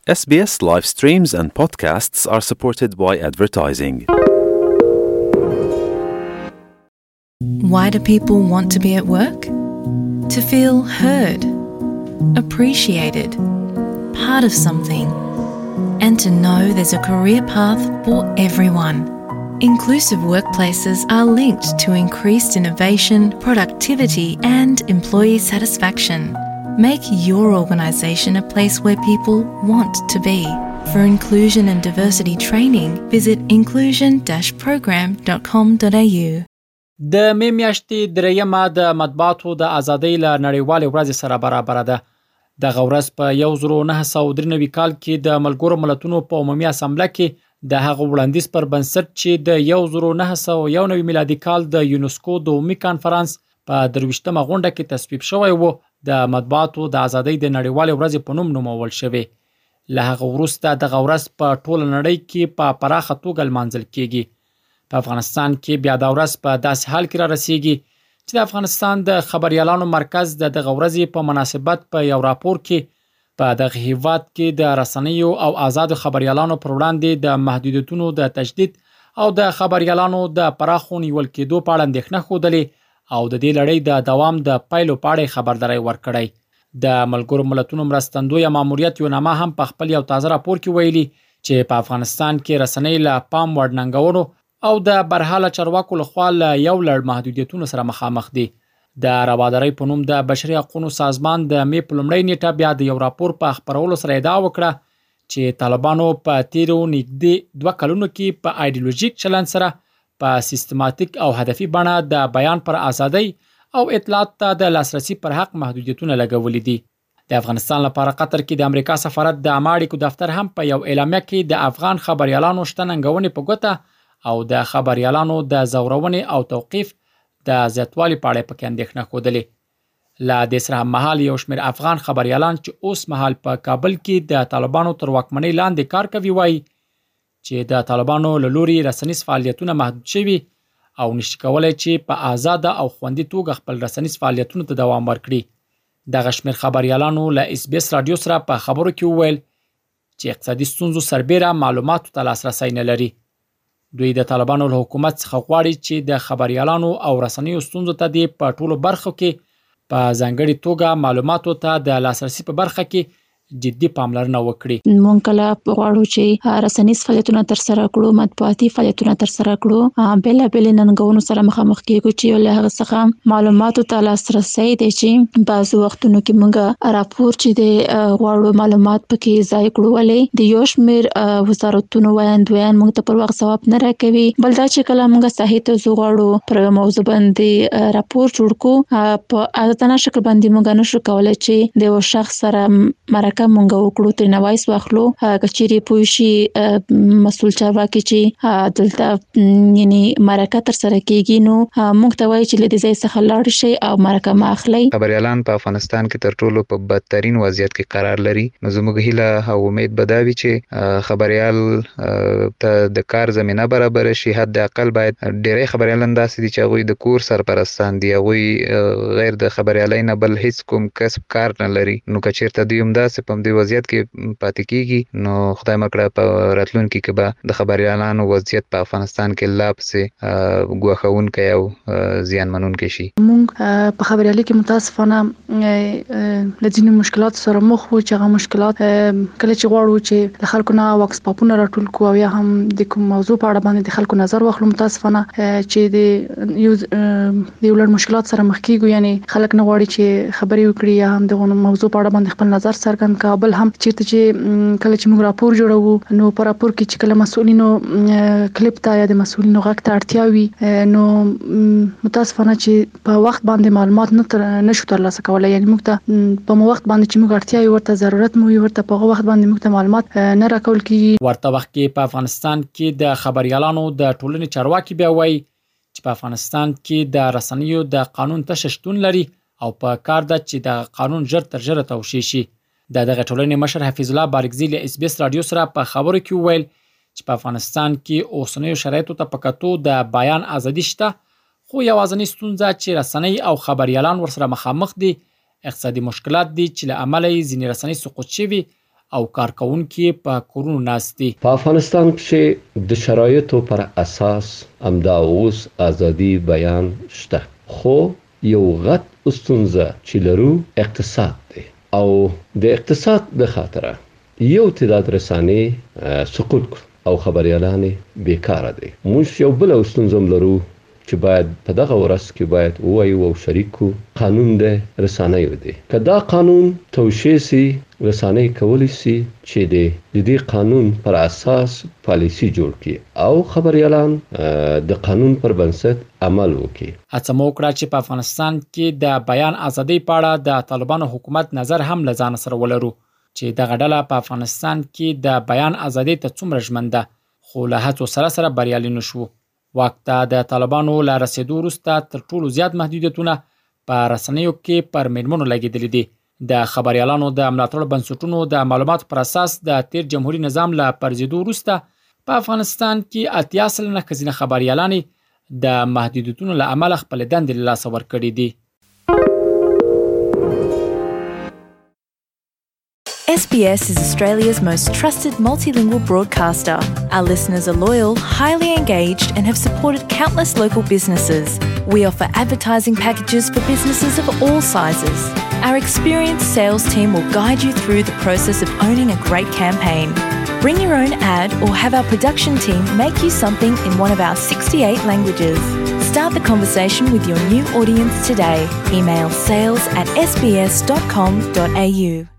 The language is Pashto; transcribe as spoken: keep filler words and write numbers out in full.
S B S live streams and podcasts are supported by advertising. Why do people want to be at work? To feel heard, appreciated, part of something, and to know there's a career path for everyone. Inclusive workplaces are linked to increased innovation, productivity, and employee satisfaction. Make your organisation a place where people want to be. For inclusion and diversity training, visit inclusion dash program dot com dot a u. د مې میاشتې درېیمه د مطبوعاتو د ازادۍ له نړیوالې ورځې سره برابره ده. دغه ورځ په یو زر نه سوه درې نوي کال کې د ملګرو ملتونو په عمومي اسامبله کې د هغه وړاندیز پر بنسټ چې د یو زر نه سوه یو نوي میلادي کال د یونسکو د عمومي کانفرانس په درویشتمه غونډه کې تصویب شوی و د مطبوعاتو د ازادۍ د نړیوالې ورځې په نوم نومول شوی. له هغه وروسته دغه ورځ په ټوله نړۍ کې په پراخه توګه لمانځل کیږي. په افغانستان کې بیا دا ورځ په داسې حال کې را رسیږي چې د افغانستان د خبريالانو مرکز د دغه ورځې په مناسبت په یو راپور کې په دغه هیواد کې د رسنیو او آزاد خبريالانو پر وړاندې د محدودیتونو د تجدید او د خبريالانو د پراخو نیول کېدو په اړه اندېښنه ښودلې او د دې لړۍ د دوام د پایلو په اړه خبرداري ورکړی. د ملګرو ملتونو مرستندوی ماموریت یو نامه هم په خپل یو تازه راپور کې ویلي چې په افغانستان کې رسنۍ له پام وړ ننګونو او د برحاله چارواکو لخوا له یو لړ محدودیتونو سره مخامخ دي. د روادارۍ په نوم د بشري حقوقو سازمان د مې په لومړۍ نیټه بیا د یو راپور په خپرولو سره ادعا وکړه چې طالبانو په تیرو نږدې دوه کلونو کې په ایډیولوژیک چلند سره په سیستماتیک او هدفي بڼه د بیان پر ازادۍ او اطلاعات ته د لاسرسي پر حق محدودیتونه لګولي دي. د افغانستان لپاره قطر کې د امریکا سفارت د عامه اړیکو دفتر هم په یو اعلامیه کې د افغان خبريالانو شته ننګونې په ګوته او د خبريالانو د زورونې او توقيف د زیاتوالي په اړه پکې اندېښنه ښودلې. له دې سره هممهال یو شمېر افغان خبريالان چې اوس مهال په کابل کې د طالبانو تر واکمنۍ لاندې کار کوي وایي چې د طالبانو له لوري رسنیز فعالیتونه محدود شوي او نشي کولای چې په آزاده او خوندي توګه خپل رسنیز فعالیتونو ته دوام ورکړي. دغه شمېر خبريالانو له اس بي اس رادیو سره په خبرو کې وویل چې اقتصادي ستونزو سربېره معلوماتو ته لاسرسی نه لري. دوی د طالبانو له حکومت څخه غواړي چې د خبريالانو او رسنیو ستونزو ته د په ټولو برخو کې په ځانګړي توګه معلوماتو ته د لاسرسي په برخه کې جدي پاملرنه وکړي. مونږ کله غواړو چې رسنیز فعالیتونه تر سره کړو، مطبوعاتي فعالیتونه تر سره کړو، بل بل ننګونو سره مخامخ کیږو چې له هغه څخه معلوماتو ته لاسرسي دي چې بعض وختونو کې مونږ راپور چې د غواړو معلومات پکې ځای کړو ولې د یو شمېر وزارتونو وایندویان مونږ ته پر وخت ثواب نه راکوي. بل دا چې کله مونږ صحیح ته غواړو پر موضوع باندې راپور جوړ کړو په ازادانه شکل باندې مونږ نشو کولای چې د یو شخص سره مرکه مونږ وکړو تر نوایس واخلو کچېری پوښي مسول چارواکي چې دلته یعنی مرکه تر سره کېږي نو مونږ ته وایي چې لدې ځای څخه لاړ شي او مرکه ماخلي. خبريالان په افغانستان کې تر ټولو په بدترین وضعیت کې قرار لري. نو زموږ هیله او امید بداوي چې خبريال ته د کار زمينه برابر شي. حد اقل باید ډېری خبريالان داسې دي چې هغه د کور سرپرستان دي، هغه غیر د خبريالۍ نه بل هیڅ کوم کسب کار نه لري. نو کچېرته دوی هم داسې په دې وضعیت کې پاتې کیږي نو خدای مکړه په راتلونکي کې به د خبريالانو وضعیت په افغانستان کې لا پسې ګواښونکی او زیانمنونکی شي. موږ په خبريالۍ کې متاسفانه له ځینو مشکلاتو سره مخ وو چې هغه مشکلات کله چې غواړو چې د خلکو نه واکس پاپونه راټول کوو یا هم د کوم موضوع په اړه باندې د خلکو نظر واخلو، متاسفانه چې د یو د یو لړ مشکلات سره مخ کیږو. یعنی خلک نه غواړي چې خبري وکړي یا هم د موضوع په اړه باندې خپل نظر څرګند کابل هم چیرته چې کله چې موږ راپور جوړوو نو په راپور کې چې کله مسؤلینو کلیپ ته یا د مسؤلینو غږ ته اړتیا وي نو متاسفانه چې په وخت باندې معلومات نه نشو ترلاسه کولای. یعنی موږ ته په مو وخت باندې چې موږ اړتیا وي ورته ضرورت مو وي ورته په وخت باندې موږ ته معلومات نه راکول کیږي. ورته وخت کې په افغانستان کې د خبريالانو د ټولنې چارواکي بیا وایي چې په افغانستان کې د رسنیو د قانون تشدد شتون لري او په کار ده چې د قانون ژر تر ژره توشیح شي. د دغه ټولنې مشر حفیظ الله بارګزی له اس بي اس رادیو سره په خبرو کې وویل چې په افغانستان کې اوسنیو شرایطو ته په کتو د بیان ازادي شته، خو یوازینی ستونزه چې رسنۍ او خبريالان ورسره مخامخ دي اقتصادي مشکلات دي چې له امله یې ځینې رسنۍ سقوط شوي او کارکونکو په کورونو ناستي. په افغانستان کې د شرایطو پر اساس امدا اوس ازادي بیان شته، خو یو غټ ستونزه چې لرو اقتصاد دی او د اقتصاد د خاطره یو تعداد رسانې سقوط او خبريالان بیکاره دي. موږ یو بل ستونزه لرو چې باید په دغه ورځ کې باید وایو او شریکو قانون د رسانیو دی. که دا قانون توشیح سي، رسانۍ کولی سي چې د دې قانون پر اساس پالیسی جوړ کړي او خبريالان د قانون پر بنسټ عمل وکړي. هڅه مو وکړه چې په افغانستان کې د بیان ازادۍ په اړه د طالبانو حکومت نظر هم لزان سره ولرو چې دغه ډله په افغانستان کې د بیان ازادۍ ته څومره ژمنده، خو له هڅو سره سره بریالي نشو. واک ته د طالبانو لا رسیدو وروسته تر ټولو زیات محدودیتونه په رسنیو کې پر میرمنو لګیدلي دي. د خبريالانو د ملاتړ بنسټونو د معلوماتو پر اساس د تیر جمهوریت نظام لا پرځېدو وروسته په افغانستان کې اتیا سلنه ښځینه خبريالانې د محدودیتونو له امله خپل دندې له لاسه ورکړي دي. S B S is Australia's most trusted multilingual broadcaster. Our listeners are loyal, highly engaged, and have supported countless local businesses. We offer advertising packages for businesses of all sizes. Our experienced sales team will guide you through the process of owning a great campaign. Bring your own ad or have our production team make you something in one of our sixty-eight languages. Start the conversation with your new audience today. Email sales at s b s dot com dot a u.